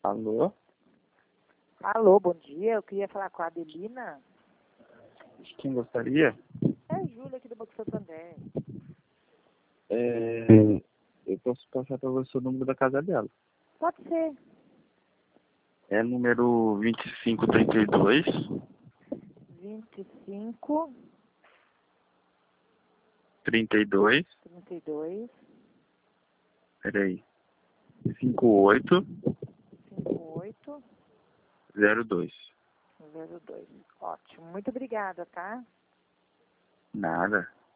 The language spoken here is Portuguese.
Alô? Alô, bom dia. Eu queria falar com a Adelina. Quem gostaria? É a Júlia aqui do Banco Santander. Eu posso passar para você o número da casa dela. Pode ser. É número 2532 25 32. 32 Peraí. 58 58 02. 02. Ótimo. Muito obrigada, tá? Nada.